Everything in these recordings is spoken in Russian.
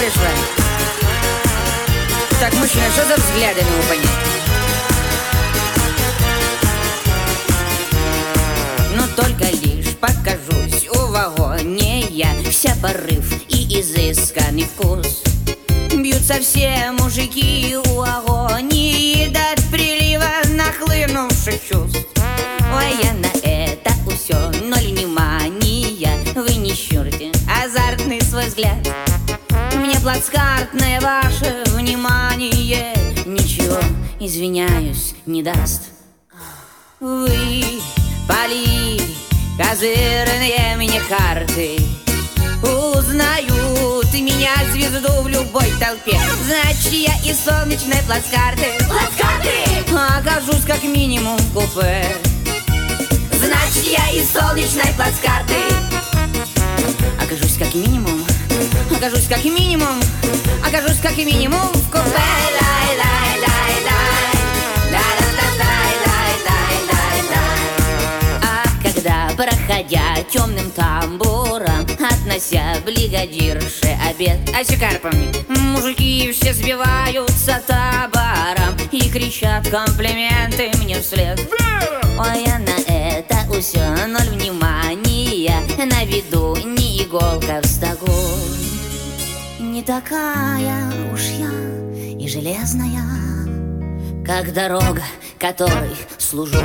вышла. Так, мужчина, что за взгляды, не могу понять? Но только лишь покажусь у вагоне я, вся порыв и изысканный вкус. Бьются все мужики у агонии от прилива нахлынувших чувств. Ой, я на это усё ноль внимания. Вы не щурите азартный свой взгляд. Мне плацкартное ваше внимание ничего, извиняюсь, не даст. Вы поли козырные мне карты, узнают меня звезду в любой толпе. Значит, я из солнечной плацкарты окажусь как минимум в купе. Значит, я из солнечной плацкарты окажусь как минимум, окажусь как минимум, окажусь как минимум в купе. Проходя темным тамбуром, относя бригадирше обед. А карпами мужики все сбиваются табором и кричат комплименты мне вслед. Ой, я на это усё ноль внимания. На виду не иголка в стогу. Не такая уж я и железная, как дорога, которой служу.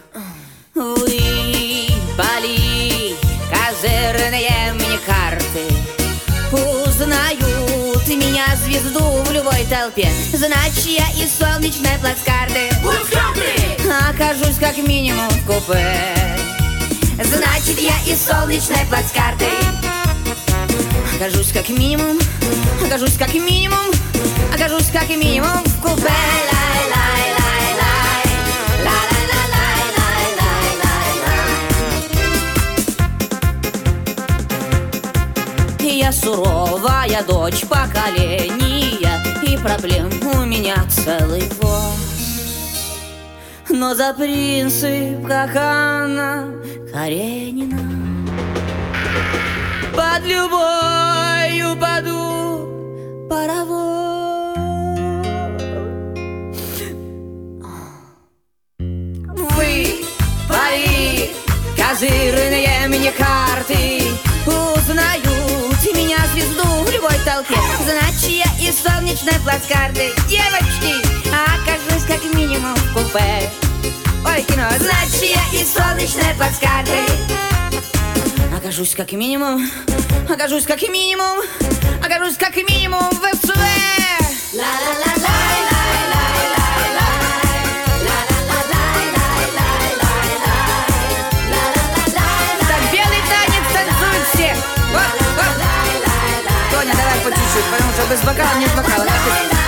Вы поли козырные мне карты, узнают меня звезду в любой толпе. Значит, я из солнечной плацкарты окажусь как минимум в купе. Значит, я из солнечной плацкарты окажусь как минимум, окажусь как минимум, окажусь как минимум в купе. Я суровая дочь поколения, и проблем у меня целый воз. Но за принцип, как Анна Каренина, под любой упаду паровоз. Вы поли козырные мне карты, узнают меня звезду в любой толпе. Значит, я из солнечной плацкарты, девочки, окажусь как минимум в купе. Ой, кино. Значит, я из солнечной плацкарты окажусь как минимум, окажусь как минимум, окажусь как минимум в СВ. Потише, потому что без бокала нет бокала.